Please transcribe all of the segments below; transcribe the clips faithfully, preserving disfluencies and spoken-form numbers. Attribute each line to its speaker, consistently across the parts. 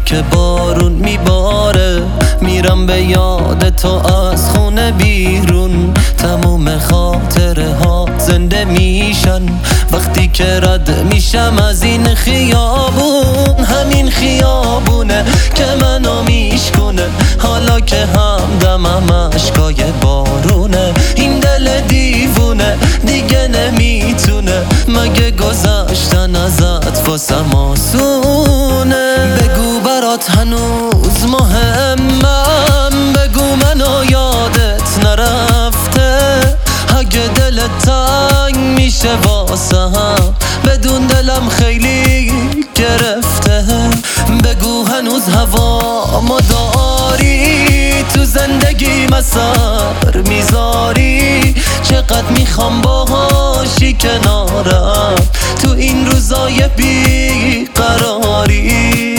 Speaker 1: که بارون میباره، میرم به یاد تو از خونه بیرون. تموم خاطره ها زنده میشن وقتی که رد میشم از این خیابون. همین خیابونه که منو میشکنه، حالا که همدمم اشکای بارونه. این دل دیوونه دیگه نمیتونه، مگه گذشتن ازت واسم آسونه؟ بگو برات هنوز مهمم، بگو منو یادت نرفته. اگه دلت تنگ میشه واسه هم، بدون دلم خیلی گرفته. بگو هنوز هوا ما داری، تو زندگی مسر میذاری. چقدر میخوام باهاشی کنارم تو این روزای بی قراری.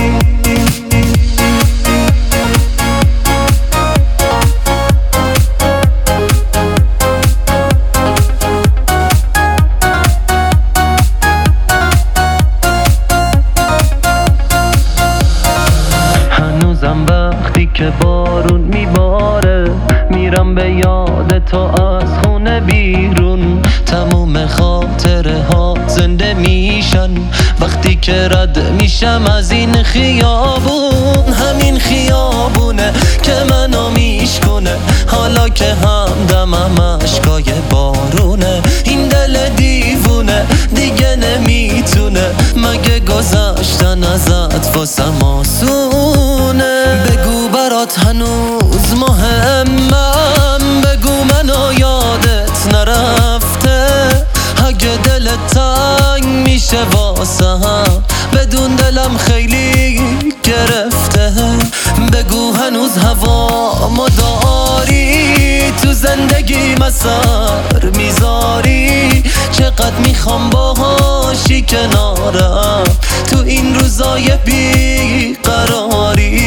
Speaker 1: وقتی که بارون میباره، میرم به یاد تو از خونه بیرون. تموم خاطره ها زنده میشن وقتی که رد میشم از این خیابون. همین خیابونه که منو میشکنه، حالا که همدمم اشکای بارونه. این دل دیوونه دیگه نمیتونه، مگه گذشتن ازت واسم آسونه؟ بگو برات هنوز مهمم، بگو منو یادت نرفته. اگه دلت تنگ میشه واسه هم، بدون دلم خیلی گرفته. بگو هنوز هوا ما داری، تو زندگی مسر میذاری. چقدر میخوام باهاشی کنارم تو این روزای بی قراری.